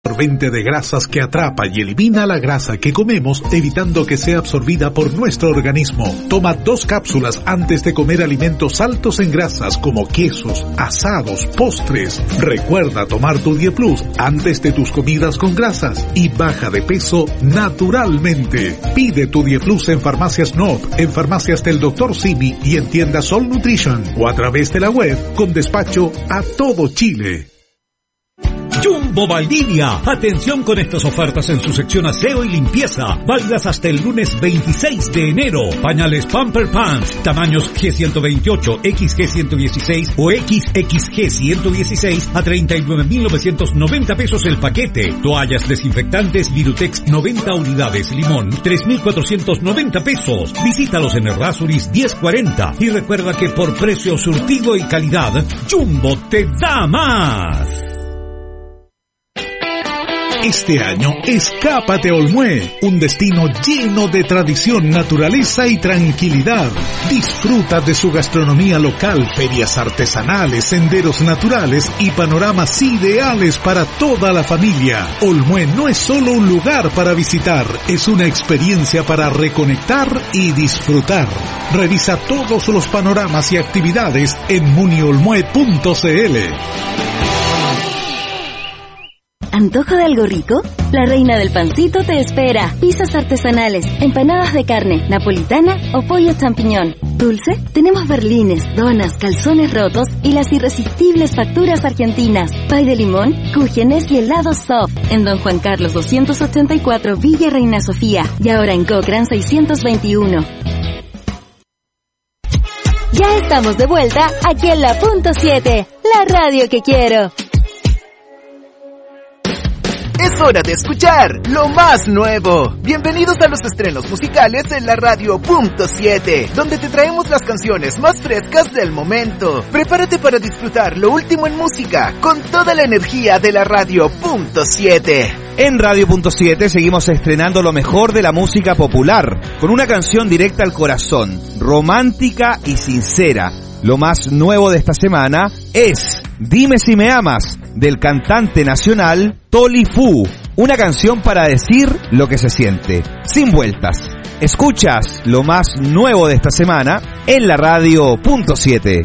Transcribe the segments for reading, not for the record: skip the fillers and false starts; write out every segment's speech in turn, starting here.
absorbente de grasas que atrapa y elimina la grasa que comemos, evitando que sea absorbida por nuestro organismo. Toma 2 cápsulas antes de comer alimentos altos en grasas como quesos, asados, postres. Recuerda tomar tu DiePlus antes de tus comidas con grasas y baja de peso naturalmente. Pide tu DiePlus en Farmacias Nob, en Farmacias del Dr. Simi y en tiendas Sol Nutrition o a través de la web con despacho a todo Chile. Jumbo Valdivia. Atención con estas ofertas en su sección aseo y limpieza, válidas hasta el lunes 26 de enero. Pañales Pamper Pants, tamaños G128, XG116 o XXG116 a 39.990 pesos el paquete. Toallas desinfectantes Virutex 90 unidades limón, 3.490 pesos. Visítalos en Errázuriz 1040 y recuerda que por precio, surtido y calidad, Jumbo te da más. Este año, escápate a Olmué, un destino lleno de tradición, naturaleza y tranquilidad. Disfruta de su gastronomía local, ferias artesanales, senderos naturales y panoramas ideales para toda la familia. Olmué no es solo un lugar para visitar, es una experiencia para reconectar y disfrutar. Revisa todos los panoramas y actividades en muniolmue.cl. ¿Antojo de algo rico? La reina del pancito te espera. Pizzas artesanales, empanadas de carne, napolitana o pollo champiñón. ¿Dulce? Tenemos berlines, donas, calzones rotos y las irresistibles facturas argentinas. Pay de limón, cúgenes y helados soft. En Don Juan Carlos 284, Villa Reina Sofía. Y ahora en Cochrane 621. Ya estamos de vuelta aquí en la Punto 7, la radio que quiero. Es hora de escuchar lo más nuevo. Bienvenidos a los estrenos musicales en la radio Punto 7, donde te traemos las canciones más frescas del momento. Prepárate para disfrutar lo último en música con toda la energía de la radio Punto 7. En Radio Punto 7 seguimos estrenando lo mejor de la música popular, con una canción directa al corazón, romántica y sincera. Lo más nuevo de esta semana es Dime si me amas, del cantante nacional Toli Fu. Una canción para decir lo que se siente, sin vueltas. Escuchas lo más nuevo de esta semana en la radio Punto 7.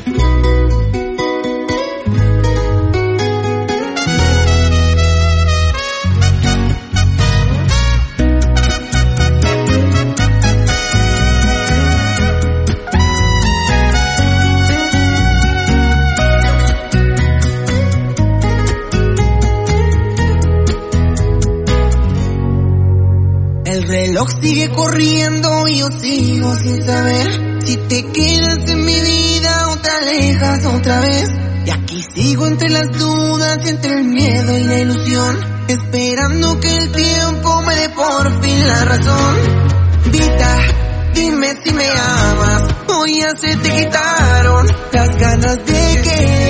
El reloj sigue corriendo y yo sigo sin saber si te quedas en mi vida o te alejas otra vez. Y aquí sigo entre las dudas y entre el miedo y la ilusión, esperando que el tiempo me dé por fin la razón. Vita, dime si me amas, o ya se te quitaron las ganas de querer.